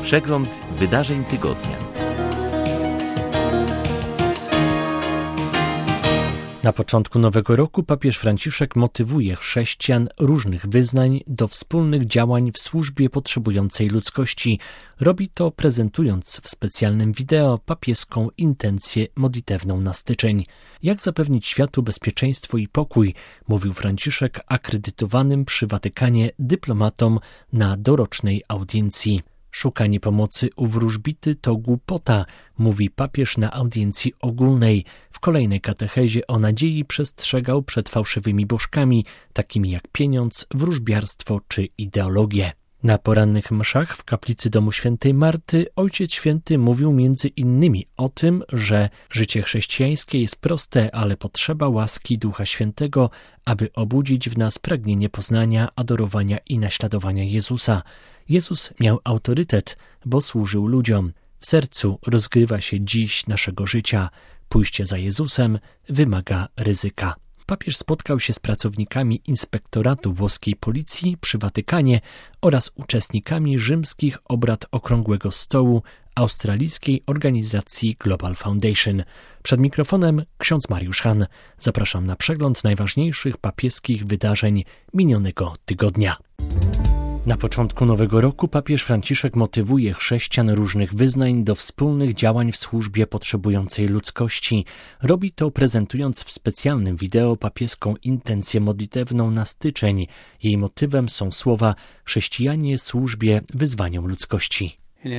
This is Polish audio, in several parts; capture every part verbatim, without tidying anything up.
Przegląd wydarzeń tygodnia. Na początku nowego roku papież Franciszek motywuje chrześcijan różnych wyznań do wspólnych działań w służbie potrzebującej ludzkości. Robi to prezentując w specjalnym wideo papieską intencję modlitewną na styczeń. Jak zapewnić światu bezpieczeństwo i pokój, mówił Franciszek akredytowanym przy Watykanie dyplomatom na dorocznej audiencji. Szukanie pomocy u wróżbity to głupota, mówi papież na audiencji ogólnej. W kolejnej katechezie o nadziei przestrzegał przed fałszywymi bożkami, takimi jak pieniądz, wróżbiarstwo czy ideologie. Na porannych mszach w kaplicy Domu Świętej Marty Ojciec Święty mówił między innymi o tym, że życie chrześcijańskie jest proste, ale potrzeba łaski Ducha Świętego, aby obudzić w nas pragnienie poznania, adorowania i naśladowania Jezusa. Jezus miał autorytet, bo służył ludziom. W sercu rozgrywa się dziś naszego życia. Pójście za Jezusem wymaga ryzyka. Papież spotkał się z pracownikami Inspektoratu Włoskiej Policji przy Watykanie oraz uczestnikami rzymskich obrad Okrągłego Stołu australijskiej organizacji Global Foundation. Przed mikrofonem ksiądz Mariusz Han. Zapraszam na przegląd najważniejszych papieskich wydarzeń minionego tygodnia. Na początku nowego roku papież Franciszek motywuje chrześcijan różnych wyznań do wspólnych działań w służbie potrzebującej ludzkości. Robi to prezentując w specjalnym wideo papieską intencję modlitewną na styczeń. Jej motywem są słowa chrześcijanie służbie wyzwaniom ludzkości.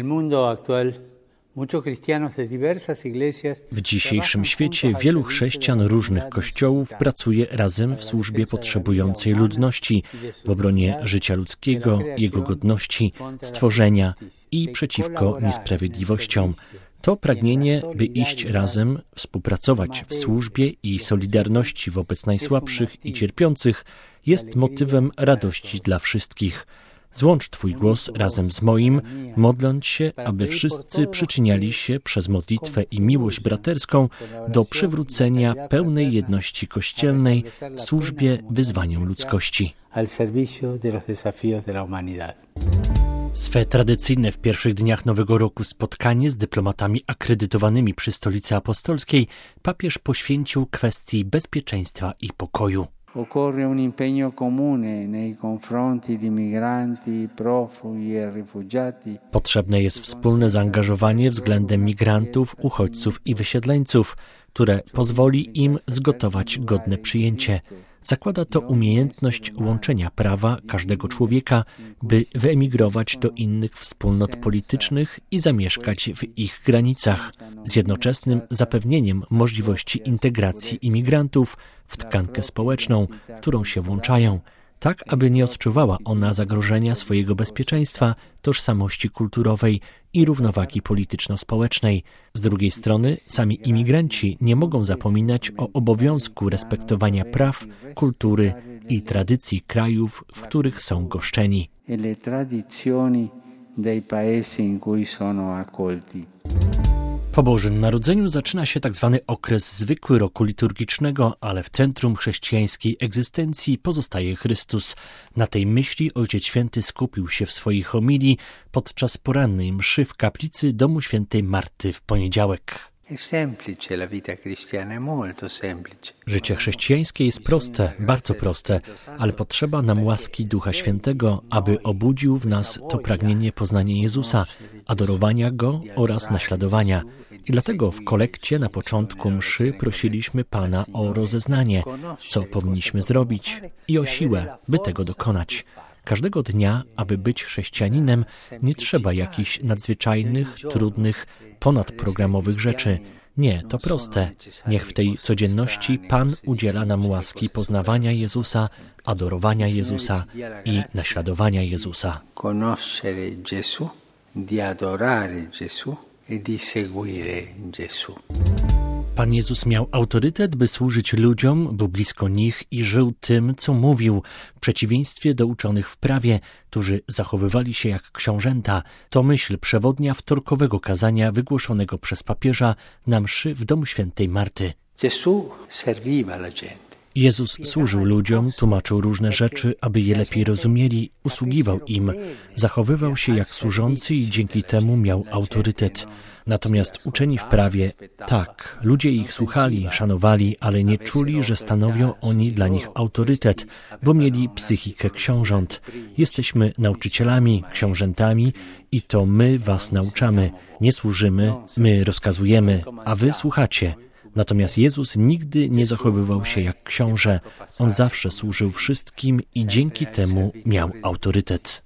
W dzisiejszym świecie wielu chrześcijan różnych kościołów pracuje razem w służbie potrzebującej ludności, w obronie życia ludzkiego, jego godności, stworzenia i przeciwko niesprawiedliwościom. To pragnienie, by iść razem, współpracować w służbie i solidarności wobec najsłabszych i cierpiących, jest motywem radości dla wszystkich. Złącz Twój głos razem z moim, modląc się, aby wszyscy przyczyniali się przez modlitwę i miłość braterską do przywrócenia pełnej jedności kościelnej w służbie wyzwaniom ludzkości. Swe tradycyjne w pierwszych dniach nowego roku spotkanie z dyplomatami akredytowanymi przy Stolicy Apostolskiej papież poświęcił kwestii bezpieczeństwa i pokoju. Occorre un impegno comune nei confronti di migranti, profughi e rifugiati. Potrzebne jest wspólne zaangażowanie względem migrantów, uchodźców i wysiedleńców, które pozwoli im zgotować godne przyjęcie. Zakłada to umiejętność łączenia prawa każdego człowieka, by wyemigrować do innych wspólnot politycznych i zamieszkać w ich granicach, z jednoczesnym zapewnieniem możliwości integracji imigrantów w tkankę społeczną, w którą się włączają, tak aby nie odczuwała ona zagrożenia swojego bezpieczeństwa, tożsamości kulturowej i równowagi polityczno-społecznej. Z drugiej strony sami imigranci nie mogą zapominać o obowiązku respektowania praw, kultury i tradycji krajów, w których są goszczeni. Po Bożym Narodzeniu zaczyna się tak zwany okres zwykły roku liturgicznego, ale w centrum chrześcijańskiej egzystencji pozostaje Chrystus. Na tej myśli Ojciec Święty skupił się w swojej homilii podczas porannej mszy w kaplicy Domu Świętej Marty w poniedziałek. Życie chrześcijańskie jest proste, bardzo proste, ale potrzeba nam łaski Ducha Świętego, aby obudził w nas to pragnienie poznania Jezusa, adorowania Go oraz naśladowania. I dlatego w kolekcie na początku mszy prosiliśmy Pana o rozeznanie, co powinniśmy zrobić i o siłę, by tego dokonać. Każdego dnia, aby być chrześcijaninem, nie trzeba jakichś nadzwyczajnych, trudnych, ponadprogramowych rzeczy. Nie, to proste. Niech w tej codzienności Pan udziela nam łaski poznawania Jezusa, adorowania Jezusa i naśladowania Jezusa. Conoscere Gesù, di adorare Gesù e di seguire Gesù. Pan Jezus miał autorytet, by służyć ludziom, był blisko nich i żył tym, co mówił, w przeciwieństwie do uczonych w prawie, którzy zachowywali się jak książęta. To myśl przewodnia wtorkowego kazania wygłoszonego przez papieża na mszy w Domu Świętej Marty. Gesù serviva la gente. Jezus służył ludziom, tłumaczył różne rzeczy, aby je lepiej rozumieli, usługiwał im, zachowywał się jak służący i dzięki temu miał autorytet. Natomiast uczeni w prawie, tak, ludzie ich słuchali, szanowali, ale nie czuli, że stanowią oni dla nich autorytet, bo mieli psychikę książąt. Jesteśmy nauczycielami, książętami i to my was nauczamy. Nie służymy, my rozkazujemy, a wy słuchacie. Natomiast Jezus nigdy nie zachowywał się jak książę. On zawsze służył wszystkim i dzięki temu miał autorytet.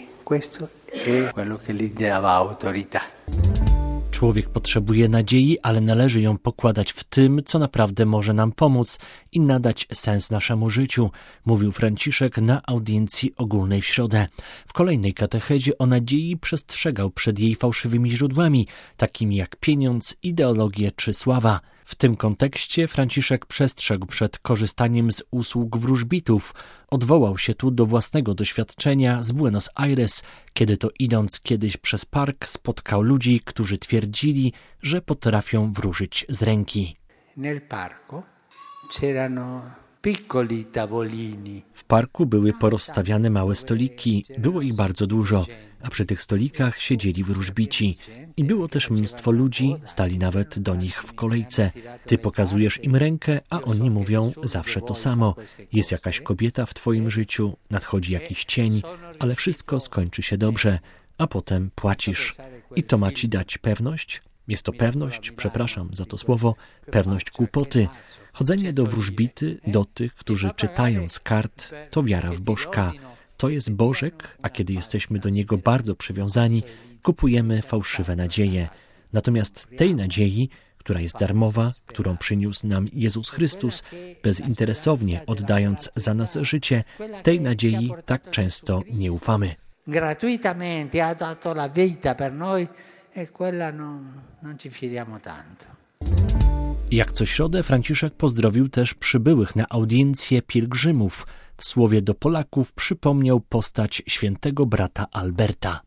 Człowiek potrzebuje nadziei, ale należy ją pokładać w tym, co naprawdę może nam pomóc i nadać sens naszemu życiu, mówił Franciszek na audiencji ogólnej w środę. W kolejnej katechezie o nadziei przestrzegał przed jej fałszywymi źródłami, takimi jak pieniądz, ideologie czy sława. W tym kontekście Franciszek przestrzegł przed korzystaniem z usług wróżbitów. Odwołał się tu do własnego doświadczenia z Buenos Aires, kiedy to idąc kiedyś przez park spotkał ludzi, którzy twierdzili, że potrafią wróżyć z ręki. Nel parco c'erano piccoli tavolini. W parku były porozstawiane małe stoliki, było ich bardzo dużo, a przy tych stolikach siedzieli wróżbici. I było też mnóstwo ludzi, stali nawet do nich w kolejce. Ty pokazujesz im rękę, a oni mówią zawsze to samo. Jest jakaś kobieta w twoim życiu, nadchodzi jakiś cień, ale wszystko skończy się dobrze, a potem płacisz. I to ma ci dać pewność? Jest to pewność, przepraszam za to słowo, pewność głupoty. Chodzenie do wróżbity, do tych, którzy czytają z kart, to wiara w Bożka. To jest Bożek, a kiedy jesteśmy do Niego bardzo przywiązani, kupujemy fałszywe nadzieje. Natomiast tej nadziei, która jest darmowa, którą przyniósł nam Jezus Chrystus, bezinteresownie oddając za nas życie, tej nadziei tak często nie ufamy. Gratuitamente ha dato la vita per noi e quella non, non ci fidiamo tanto. Jak co środę Franciszek pozdrowił też przybyłych na audiencję pielgrzymów. W słowie do Polaków przypomniał postać świętego brata Alberta.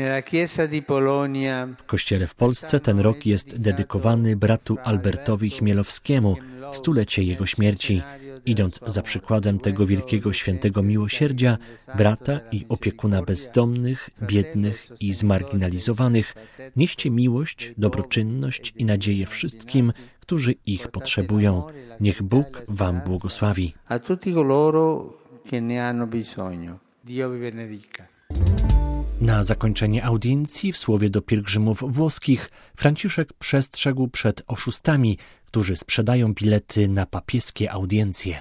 W kościele w Polsce ten rok jest dedykowany bratu Albertowi Chmielowskiemu w stulecie jego śmierci. Idąc za przykładem tego wielkiego świętego miłosierdzia, brata i opiekuna bezdomnych, biednych i zmarginalizowanych, nieście miłość, dobroczynność i nadzieję wszystkim, którzy ich potrzebują. Niech Bóg wam błogosławi. A tutti coloro che ne hanno bisogno. Dio vi benedica. Na zakończenie audiencji w słowie do pielgrzymów włoskich Franciszek przestrzegł przed oszustami, którzy sprzedają bilety na papieskie audiencje.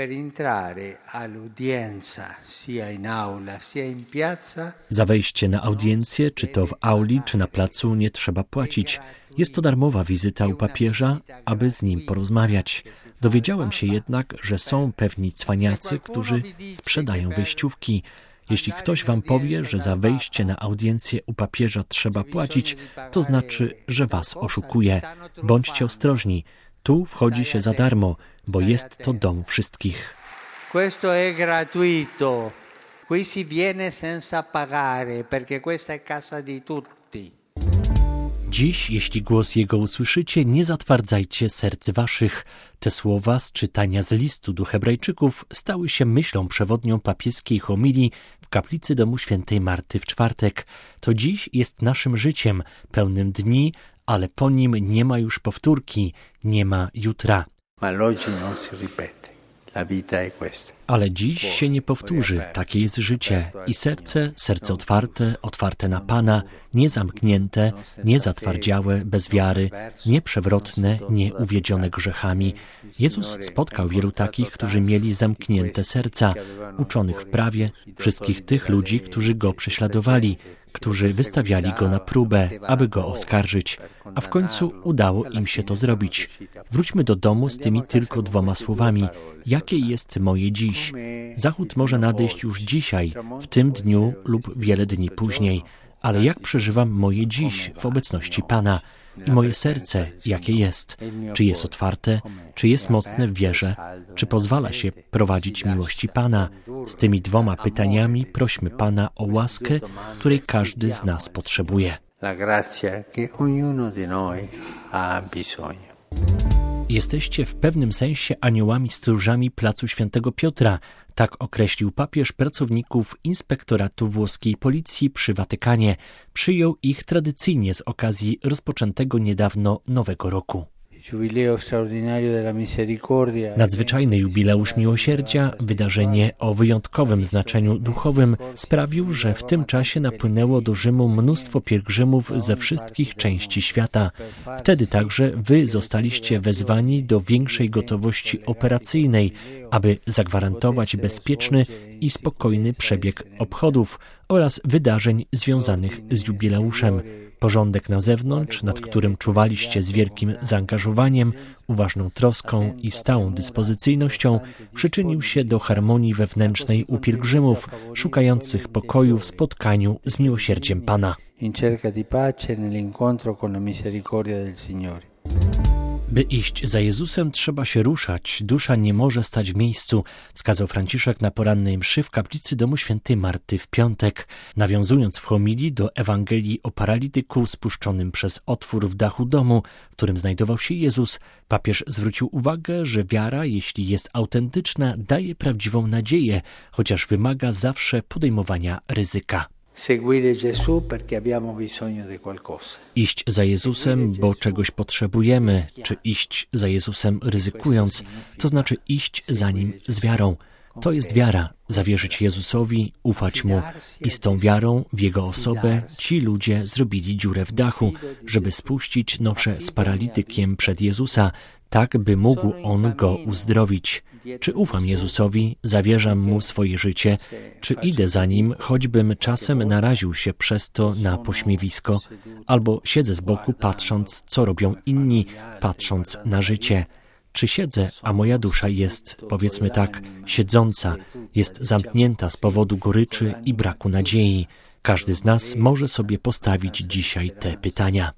Za wejście na audiencję, czy to w auli, czy na placu, nie trzeba płacić. Jest to darmowa wizyta u papieża, aby z nim porozmawiać. Dowiedziałem się jednak, że są pewni cwaniacy, którzy sprzedają wejściówki. Jeśli ktoś wam powie, że za wejście na audiencję u papieża trzeba płacić, to znaczy, że was oszukuje. Bądźcie ostrożni. Tu wchodzi się za darmo, bo jest to dom wszystkich. Questo è gratuito. Qui si viene senza pagare, perché questa è casa di tutti. Dziś, jeśli głos Jego usłyszycie, nie zatwardzajcie serc waszych. Te słowa z czytania z listu do Hebrajczyków stały się myślą przewodnią papieskiej homilii w kaplicy domu świętej Marty w czwartek. To dziś jest naszym życiem, pełnym dni, ale po nim nie ma już powtórki, nie ma jutra. Ale dziś się nie powtórzy, takie jest życie i serce, serce otwarte, otwarte na Pana, nie zamknięte, nie zatwardziałe, bez wiary, nie przewrotne, nie uwiedzione grzechami. Jezus spotkał wielu takich, którzy mieli zamknięte serca, uczonych w prawie, wszystkich tych ludzi, którzy Go prześladowali, którzy wystawiali Go na próbę, aby Go oskarżyć, a w końcu udało im się to zrobić. Wróćmy do domu z tymi tylko dwoma słowami. Jakie jest moje dziś? Zachód może nadejść już dzisiaj, w tym dniu lub wiele dni później, ale jak przeżywam moje dziś w obecności Pana? I moje serce, jakie jest? Czy jest otwarte? Czy jest mocne w wierze? Czy pozwala się prowadzić miłości Pana? Z tymi dwoma pytaniami prośmy Pana o łaskę, której każdy z nas potrzebuje. Jesteście w pewnym sensie aniołami stróżami placu Świętego Piotra. Tak określił papież pracowników Inspektoratu Włoskiej Policji przy Watykanie. Przyjął ich tradycyjnie z okazji rozpoczętego niedawno Nowego Roku. Nadzwyczajny jubileusz miłosierdzia, wydarzenie o wyjątkowym znaczeniu duchowym, sprawił, że w tym czasie napłynęło do Rzymu mnóstwo pielgrzymów ze wszystkich części świata. Wtedy także wy zostaliście wezwani do większej gotowości operacyjnej, aby zagwarantować bezpieczny i spokojny przebieg obchodów oraz wydarzeń związanych z jubileuszem. Porządek na zewnątrz, nad którym czuwaliście z wielkim zaangażowaniem, uważną troską i stałą dyspozycyjnością, przyczynił się do harmonii wewnętrznej u pielgrzymów, szukających pokoju w spotkaniu z miłosierdziem Pana. By iść za Jezusem, trzeba się ruszać. Dusza nie może stać w miejscu, wskazał Franciszek na porannej mszy w kaplicy domu świętej Marty w piątek. Nawiązując w homilii do Ewangelii o paralityku spuszczonym przez otwór w dachu domu, w którym znajdował się Jezus, papież zwrócił uwagę, że wiara, jeśli jest autentyczna, daje prawdziwą nadzieję, chociaż wymaga zawsze podejmowania ryzyka. Iść za Jezusem, bo czegoś potrzebujemy, czy iść za Jezusem ryzykując, to znaczy iść za Nim z wiarą. To jest wiara, zawierzyć Jezusowi, ufać Mu i z tą wiarą w Jego osobę ci ludzie zrobili dziurę w dachu, żeby spuścić noszę z paralitykiem przed Jezusa, tak by mógł On go uzdrowić. Czy ufam Jezusowi, zawierzam Mu swoje życie, czy idę za Nim, choćbym czasem naraził się przez to na pośmiewisko, albo siedzę z boku patrząc, co robią inni, patrząc na życie. Czy siedzę, a moja dusza jest, powiedzmy tak, siedząca, jest zamknięta z powodu goryczy i braku nadziei? Każdy z nas może sobie postawić dzisiaj te pytania.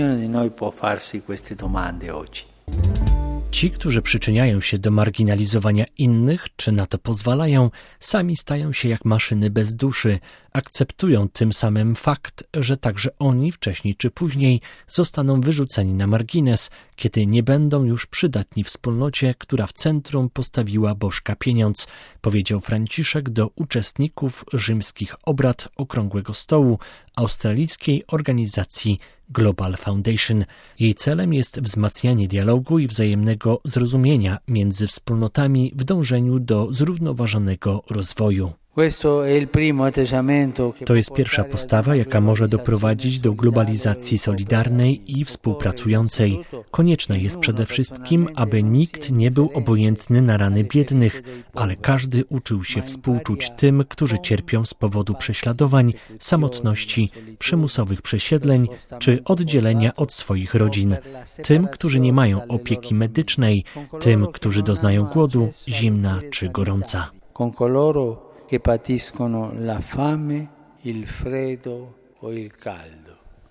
Ci, którzy przyczyniają się do marginalizowania innych, czy na to pozwalają, sami stają się jak maszyny bez duszy. Akceptują tym samym fakt, że także oni wcześniej czy później zostaną wyrzuceni na margines, kiedy nie będą już przydatni wspólnocie, która w centrum postawiła bożka pieniądz, powiedział Franciszek do uczestników rzymskich obrad Okrągłego Stołu australijskiej organizacji Global Foundation. Jej celem jest wzmacnianie dialogu i wzajemnego zrozumienia między wspólnotami w dążeniu do zrównoważonego rozwoju. To jest pierwsza postawa, jaka może doprowadzić do globalizacji solidarnej i współpracującej. Konieczne jest przede wszystkim, aby nikt nie był obojętny na rany biednych, ale każdy uczył się współczuć tym, którzy cierpią z powodu prześladowań, samotności, przymusowych przesiedleń czy oddzielenia od swoich rodzin. Tym, którzy nie mają opieki medycznej, tym, którzy doznają głodu, zimna czy gorąca. Che patiscono la fame, il freddo o il caldo.